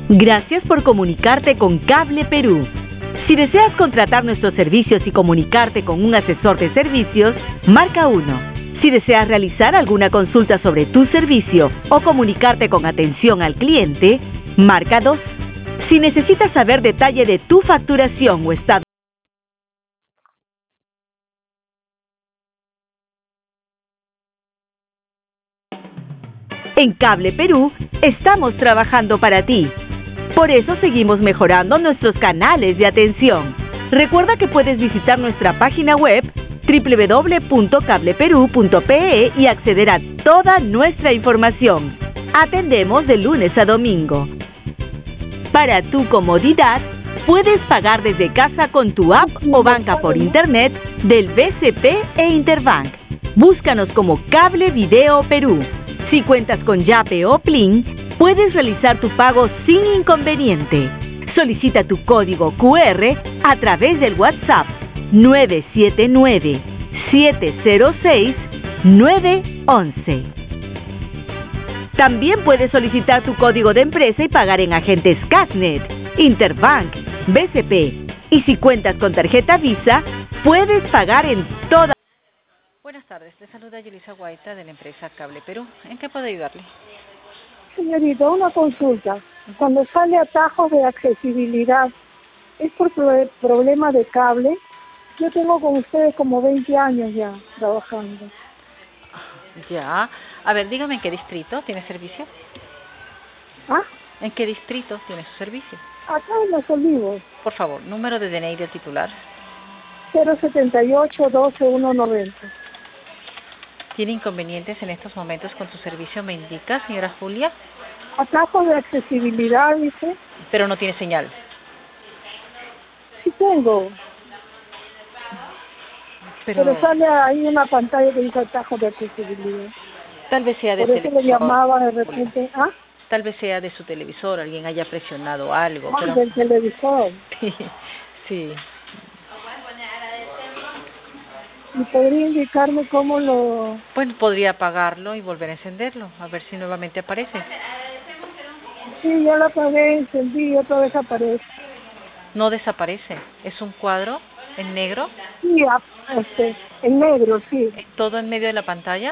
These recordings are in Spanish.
Gracias por comunicarte con Cable Perú. Si deseas contratar nuestros servicios y comunicarte con un asesor de servicios, marca 1. Si deseas realizar alguna consulta sobre tu servicio o comunicarte con atención al cliente, marca 2. Si necesitas saber detalle de tu facturación o estado en Cable Perú, estamos trabajando para ti. Por eso seguimos mejorando nuestros canales de atención. Recuerda que puedes visitar nuestra página web www.cableperu.pe y acceder a toda nuestra información. Atendemos de lunes a domingo. Para tu comodidad, puedes pagar desde casa con tu app o banca por internet del BCP e Interbank. Búscanos como Cable Video Perú. Si cuentas con Yape o Plin, puedes realizar tu pago sin inconveniente. Solicita tu código QR a través del WhatsApp 979-706-911. También puedes solicitar tu código de empresa y pagar en agentes Casnet, Interbank, BCP. Y si cuentas con tarjeta Visa, puedes pagar en toda. Buenas tardes, le saluda Yulisa Guaita de la empresa Cable Perú. ¿En qué puedo ayudarle? Señorita, una consulta. Cuando sale atajos de accesibilidad, ¿es por problema de cable? Yo tengo con ustedes como 20 años ya trabajando. Ya. A ver, dígame en qué distrito tiene servicio. ¿Ah? ¿En qué distrito tiene su servicio? Acá en Los Olivos. Por favor, número de DNI del titular. 078-12190. ¿Tiene inconvenientes en estos momentos con su servicio, me indica, señora Julia? Atajos de accesibilidad, dice. Pero no tiene señal. Sí tengo. Pero sale ahí una pantalla que dice atajos de accesibilidad. Tal vez sea de Por eso televisor. le llamaba de repente. ¿Ah? Tal vez sea de su televisor, alguien haya presionado algo. Ah, pero... del televisor. Sí. ¿Y podría indicarme cómo lo...? Bueno, podría apagarlo y volver a encenderlo, a ver si nuevamente aparece. Sí, ya lo apagué, encendí y otra vez aparece. No desaparece, es un cuadro en negro. Sí, en negro, sí. ¿Todo en medio de la pantalla?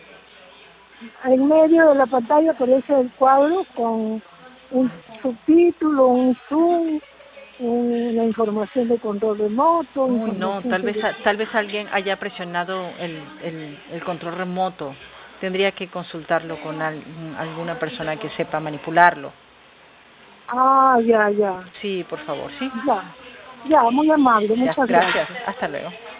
En medio de la pantalla aparece el cuadro con un subtítulo, un zoom, una información de control remoto. Uy, no, tal vez alguien haya presionado el control remoto. Tendría que consultarlo con alguna persona que sepa manipularlo. Ah, ya. Sí, por favor, sí. Ya, muy amable, muchas gracias. Hasta luego.